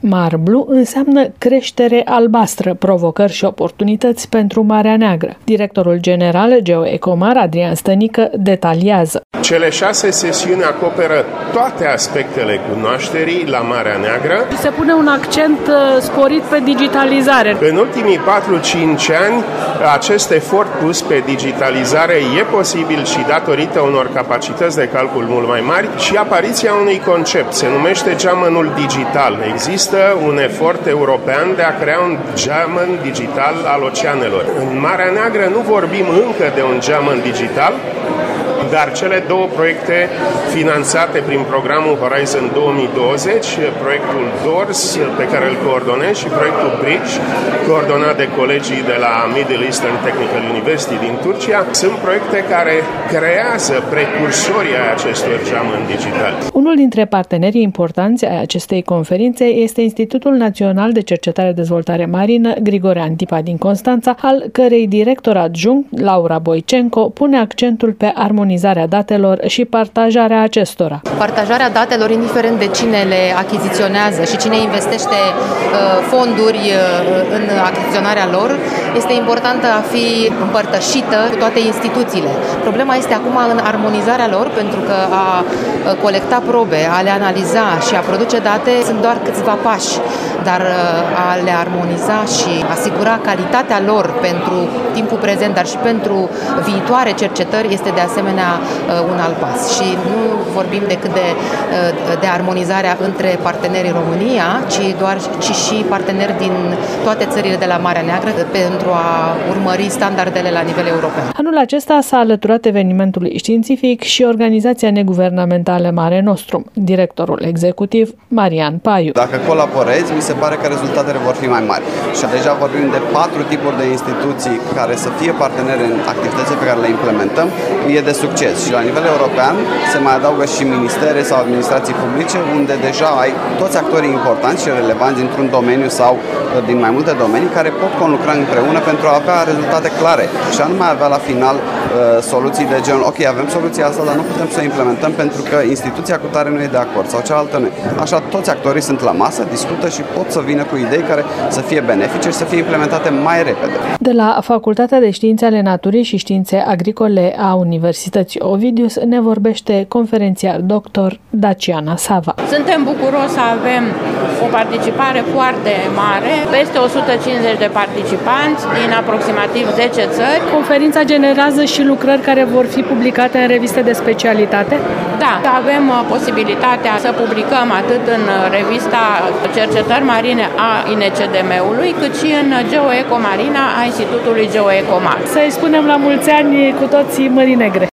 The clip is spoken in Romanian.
Mare Blue înseamnă creștere albastră, provocări și oportunități pentru Marea Neagră. Directorul general GeoEcomar, Adrian Stănică, detaliază. Cele 6 sesiuni acoperă toate aspectele cunoașterii la Marea Neagră. Se pune un accent sporit pe digitalizare. În ultimii 4-5 ani, acest efort pus pe digitalizare e posibil și datorită unor capacități de calcul mult mai mari și apariția unui concept. Se numește geamănul digital. Există un efort european de a crea un geamăn digital al oceanelor. În Marea Neagră nu vorbim încă de un geamăn digital, dar cele două proiecte finanțate prin programul Horizon 2020, proiectul DORS, pe care îl coordonez, și proiectul Bridge, coordonat de colegii de la Middle Eastern Technical University din Turcia, sunt proiecte care creează precursorii ai acestor geamăni digitali. Unul dintre partenerii importanți ai acestei conferințe este Institutul Național de Cercetare-Dezvoltare Marină Grigore Antipa din Constanța, al cărei director adjunct, Laura Boicenco, pune accentul pe armonizarea datelor și partajarea acestora. Partajarea datelor, indiferent de cine le achiziționează și cine investește fonduri în achiziționarea lor, este importantă a fi împărtășită cu toate instituțiile. Problema este acum în armonizarea lor, pentru că a colecta probe, a le analiza și a produce date sunt doar câțiva pași, dar a le armoniza și asigura calitatea lor pentru timpul prezent, dar și pentru viitoare cercetări este de asemenea un alt pas. Și nu vorbim decât de armonizarea între partenerii România, ci și parteneri din toate țările de la Marea Neagră pentru a urmări standardele la nivel european. Anul acesta s-a alăturat evenimentului științific și organizația neguvernamentală Mare Nostrum, directorul executiv Marian Paiu. Dacă colaborezi, mi se pare că rezultatele vor fi mai mari. Și deja vorbim de 4 tipuri de instituții care să fie parteneri în activitățile pe care le implementăm, e de succes. Și la nivel european se mai adaugă și ministere sau administrații publice, unde deja ai toți actorii importanți și relevanți dintr-un domeniu sau din mai multe domenii care pot conlucra împreună pentru a avea rezultate clare și a nu mai avea la final soluții de genul ok, avem soluția asta, dar nu putem să o implementăm pentru că instituția cu tare nu e de acord sau cealaltă nu. Așa, toți actorii sunt la masă, discută și pot să vină cu idei care să fie benefice și să fie implementate mai repede. De la Facultatea de Științe ale Naturii și Științe Agricole a Universității Ovidius ne vorbește conferențiar dr. Daciana Sava. Suntem bucuroși să avem o participare foarte mare, peste 150 de participanți din aproximativ 10 țări. Conferința generează și lucrări care vor fi publicate în reviste de specialitate? Da, avem posibilitatea să publicăm atât în revista Cercetări Marine a INCDM-ului, cât și în GeoEcomarina a Institutului GeoEcomar. Să-i spunem la mulți ani cu toții Mării Negre!